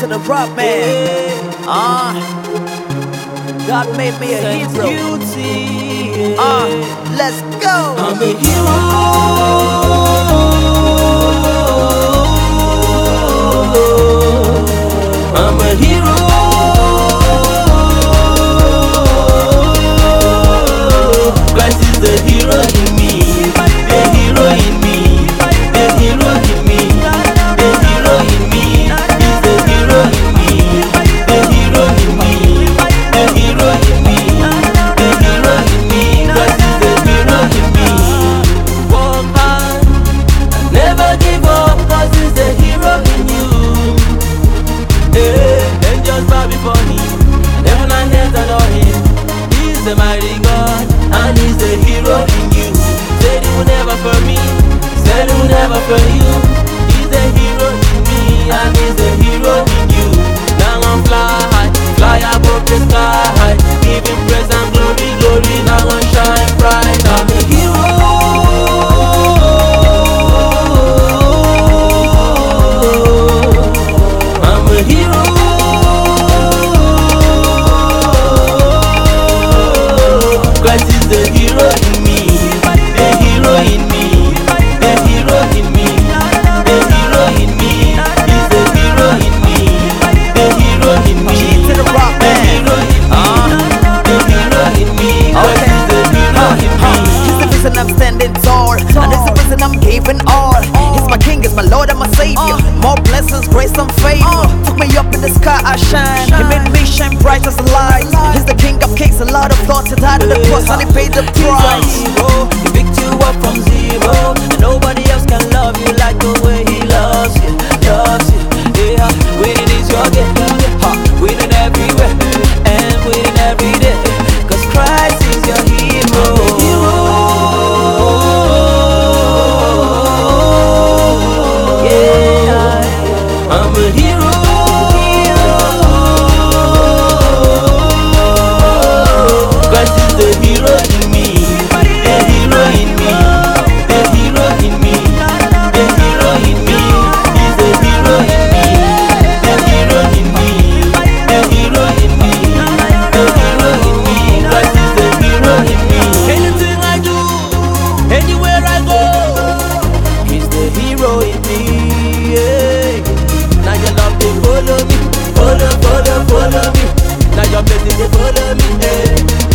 to the rock, man. God made me a hero. Let's go. I'm a hero. I'm a hero. Christ is the hero in me. The hero in me. The hero in me. The hero in me. He's the hero in me. The hero in me. The hero in me. The hero in me. Christ is the hero in me. Walk hard, never give up, 'cause he's the hero in you. Angels bow before him, and heaven and earth adore him. He's the mighty God, and he's the hero in you. Said he will never fail me, said he will never fail you. He's the hero in me, and he's the hero in you. Now I'm fly above the sky. Give him praise and glory, glory. Now I'm shine bright. I'm a hero. I'm a hero. Christ is the hero in me, the hero in me, the hero in me, the hero in me. He's the hero in me, the hero in me, To the rock, the man. hero in me, the hero in me. Christ is the hero in me. He's the reason I'm standing tall, and it's the reason I'm giving all. He's my king, he's my Lord and my Savior. More blessings, grace and favor. Took me up in the sky, I shine. He made me shine bright as a light. He's the king of kings, a lot of thoughts. He died on the cross and he paid the price. He picked you up from zero, and nobody else can love you like the way he loves you, loves you. Yeah, winning is your game, winning everywhere and winning every day, 'cause Christ is your hero. Yeah, I'm a hero. Christ is the hero in me, the hero in me, the hero in me, the hero in me. He's the hero in me, the hero in me, the hero in me, the hero in me. Christ is the hero in me. Anything I do, anywhere I go, he's the hero in me. Yeah. Now your love they follow me, follow me. Now your blessing they follow me. Yeah.